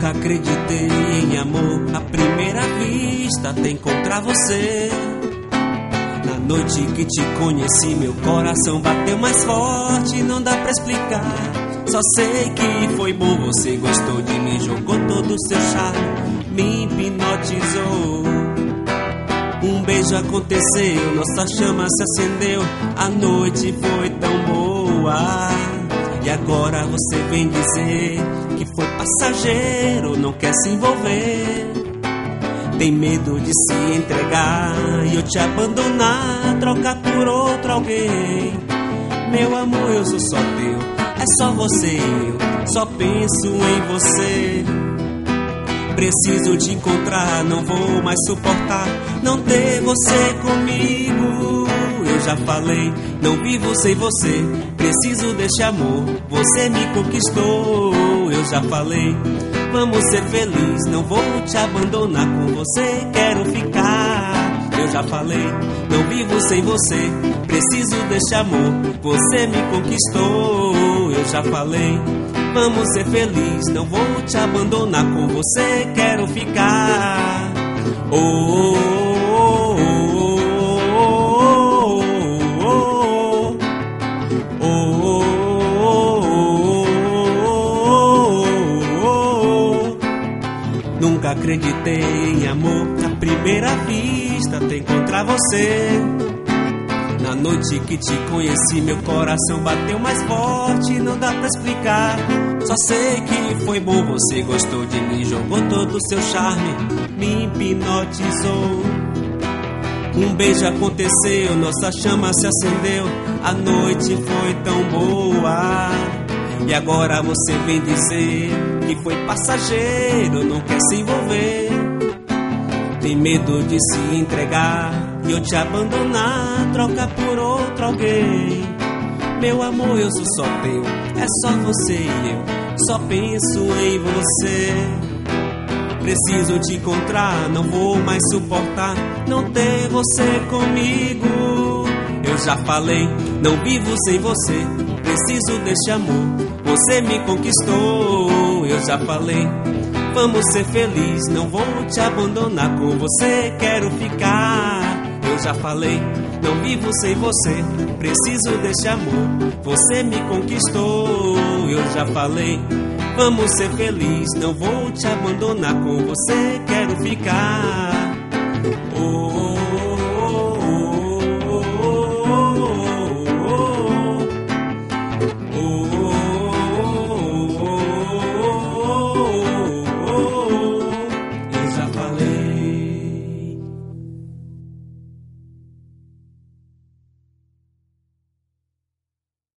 Nunca acreditei em amor à primeira vista, até encontrar você. Na noite que te conheci, meu coração bateu mais forte, não dá pra explicar. Só sei que foi bom, você gostou de mim, jogou todo o seu charme, me hipnotizou. Um beijo aconteceu, nossa chama se acendeu, a noite foi tão boa. E agora você vem dizer que foi passageiro, não quer se envolver. Tem medo de se entregar e eu te abandonar, trocar por outro alguém. Meu amor, eu sou só teu, é só você e eu, só penso em você. Preciso te encontrar, não vou mais suportar não ter você comigo. Eu já falei, não vivo sem você, preciso deste amor, você me conquistou. Eu já falei, vamos ser felizes, não vou te abandonar, com você quero ficar. Eu já falei, não vivo sem você, preciso deste amor, você me conquistou. Eu já falei, vamos ser felizes, não vou te abandonar, com você quero ficar. Oh, oh, oh, oh, oh, oh. Nunca acreditei em amor à primeira vista, até encontrar você. Na noite que te conheci, meu coração bateu mais forte, não dá pra explicar. Só sei que foi bom, você gostou de mim, jogou todo o seu charme, me hipnotizou. Um beijo aconteceu, nossa chama se acendeu, a noite foi tão boa. E agora você vem dizer que foi passageiro, não quer se envolver. Tem medo de se entregar e eu te abandonar, trocar por outro alguém. Meu amor, eu sou só teu, é só você e eu, só penso em você. Preciso te encontrar, não vou mais suportar não ter você comigo. Eu já falei, não vivo sem você, preciso deste amor, você me conquistou. Eu já falei, vamos ser felizes, não vou te abandonar, com você quero ficar. Eu já falei, não vivo sem você, preciso deste amor, você me conquistou. Eu já falei, vamos ser felizes, não vou te abandonar, com você quero ficar. Oh, oh, oh.